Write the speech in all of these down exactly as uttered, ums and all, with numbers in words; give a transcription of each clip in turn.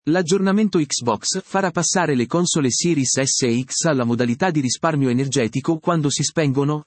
L'aggiornamento Xbox farà passare le console Series S e X alla modalità di risparmio energetico quando si spengono?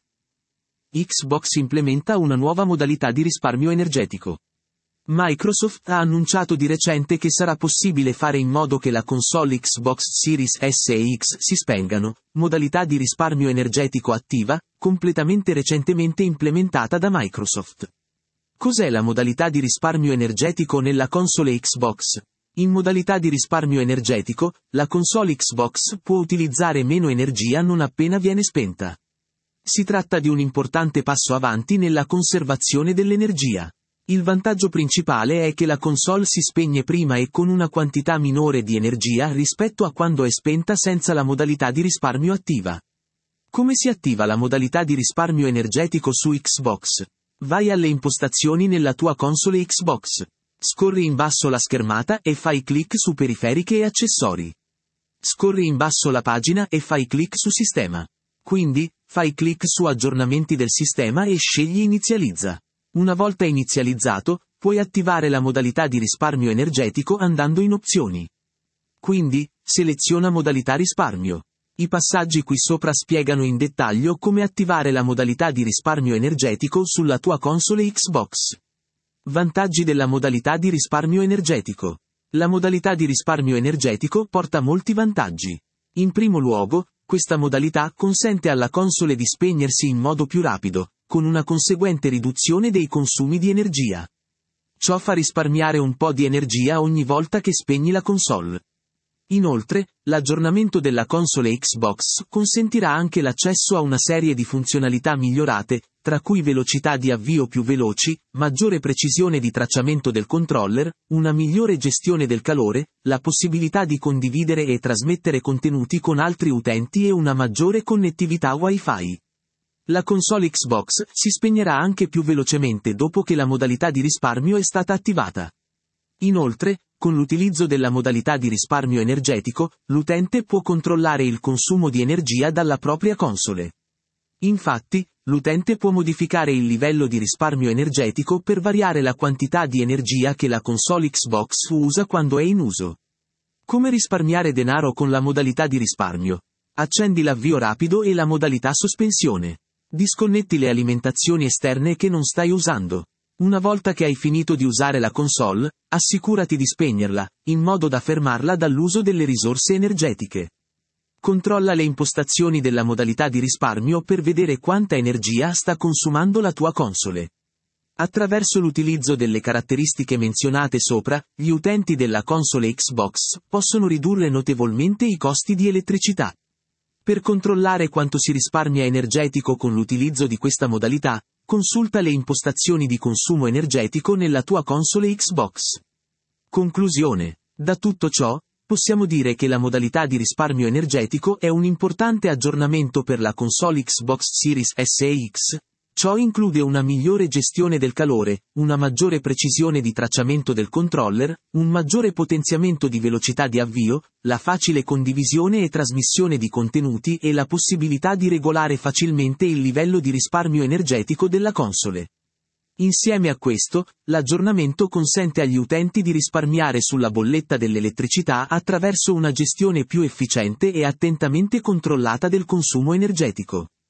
Xbox implementa una nuova modalità di risparmio energetico. Microsoft ha annunciato di recente che sarà possibile fare in modo che la console Xbox Series S e X si spengano, modalità di risparmio energetico attiva, completamente recentemente implementata da Microsoft. Cos'è la modalità di risparmio energetico nella console Xbox? In modalità di risparmio energetico, la console Xbox può utilizzare meno energia non appena viene spenta. Si tratta di un importante passo avanti nella conservazione dell'energia. Il vantaggio principale è che la console si spegne prima e con una quantità minore di energia rispetto a quando è spenta senza la modalità di risparmio attiva. Come si attiva la modalità di risparmio energetico su Xbox? Vai alle impostazioni nella tua console Xbox. Scorri in basso la schermata e fai clic su periferiche e accessori. Scorri in basso la pagina e fai clic su sistema. Quindi, fai clic su aggiornamenti del sistema e scegli inizializza. Una volta inizializzato, puoi attivare la modalità di risparmio energetico andando in opzioni. Quindi, seleziona modalità risparmio. I passaggi qui sopra spiegano in dettaglio come attivare la modalità di risparmio energetico sulla tua console Xbox. Vantaggi della modalità di risparmio energetico. La modalità di risparmio energetico porta molti vantaggi. In primo luogo, questa modalità consente alla console di spegnersi in modo più rapido, con una conseguente riduzione dei consumi di energia. Ciò fa risparmiare un po' di energia ogni volta che spegni la console. Inoltre, l'aggiornamento della console Xbox consentirà anche l'accesso a una serie di funzionalità migliorate, tra cui velocità di avvio più veloci, maggiore precisione di tracciamento del controller, una migliore gestione del calore, la possibilità di condividere e trasmettere contenuti con altri utenti e una maggiore connettività Wi-Fi. La console Xbox si spegnerà anche più velocemente dopo che la modalità di risparmio è stata attivata. Inoltre, con l'utilizzo della modalità di risparmio energetico, l'utente può controllare il consumo di energia dalla propria console. Infatti, l'utente può modificare il livello di risparmio energetico per variare la quantità di energia che la console Xbox usa quando è in uso. Come risparmiare denaro con la modalità di risparmio? Accendi l'avvio rapido e la modalità sospensione. Disconnetti le alimentazioni esterne che non stai usando. Una volta che hai finito di usare la console, assicurati di spegnerla, in modo da fermarla dall'uso delle risorse energetiche. Controlla le impostazioni della modalità di risparmio per vedere quanta energia sta consumando la tua console. Attraverso l'utilizzo delle caratteristiche menzionate sopra, gli utenti della console Xbox possono ridurre notevolmente i costi di elettricità. Per controllare quanto si risparmia energetico con l'utilizzo di questa modalità, consulta le impostazioni di consumo energetico nella tua console Xbox. Conclusione. Da tutto ciò, possiamo dire che la modalità di risparmio energetico è un importante aggiornamento per la console Xbox Series S e X. Ciò include una migliore gestione del calore, una maggiore precisione di tracciamento del controller, un maggiore potenziamento di velocità di avvio, la facile condivisione e trasmissione di contenuti e la possibilità di regolare facilmente il livello di risparmio energetico della console. Insieme a questo, l'aggiornamento consente agli utenti di risparmiare sulla bolletta dell'elettricità attraverso una gestione più efficiente e attentamente controllata del consumo energetico.